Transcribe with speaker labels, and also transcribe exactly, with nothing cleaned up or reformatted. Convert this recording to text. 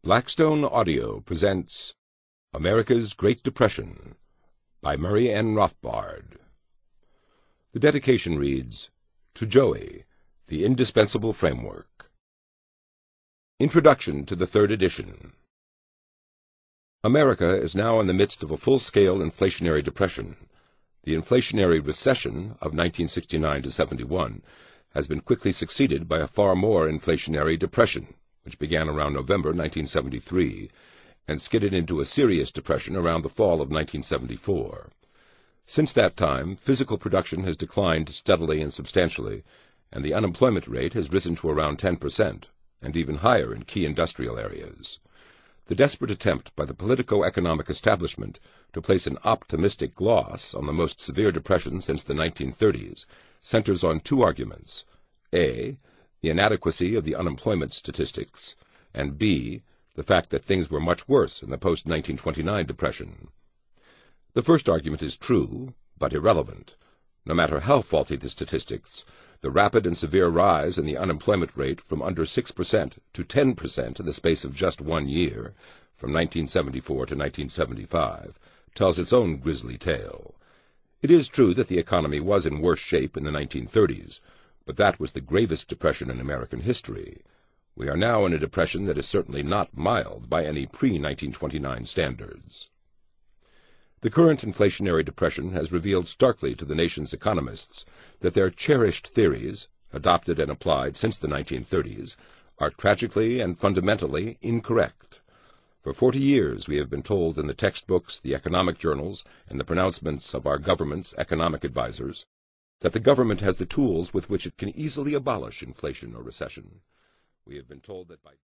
Speaker 1: Blackstone Audio presents America's Great Depression by Murray N. Rothbard. The dedication reads, To Joey, the Indispensable Framework. Introduction to the Third Edition. America is now in the midst of a full-scale inflationary depression. The inflationary recession of nineteen sixty-nine to seventy-one has been quickly succeeded by a far more inflationary depression, which began around November nineteen seventy-three and skidded into a serious depression around the fall of nineteen seventy-four. Since that time, physical production has declined steadily and substantially, and the unemployment rate has risen to around ten percent, and even higher in key industrial areas. The desperate attempt by the politico-economic establishment to place an optimistic gloss on the most severe depression since the nineteen thirties centers on two arguments: A, the inadequacy of the unemployment statistics, and B, the fact that things were much worse in the post nineteen twenty-nine depression. The first argument is true, but irrelevant. No matter how faulty the statistics, the rapid and severe rise in the unemployment rate from under six percent to ten percent in the space of just one year, from nineteen seventy-four to nineteen seventy-five, tells its own grisly tale. It is true that the economy was in worse shape in the nineteen thirties, but that was the gravest depression in American history. We are now in a depression that is certainly not mild by any pre nineteen twenty-nine standards. The current inflationary depression has revealed starkly to the nation's economists that their cherished theories, adopted and applied since the nineteen thirties, are tragically and fundamentally incorrect. For forty years we have been told in the textbooks, the economic journals, and the pronouncements of our government's economic advisers that the government has the tools with which it can easily abolish inflation or recession. We have been told that by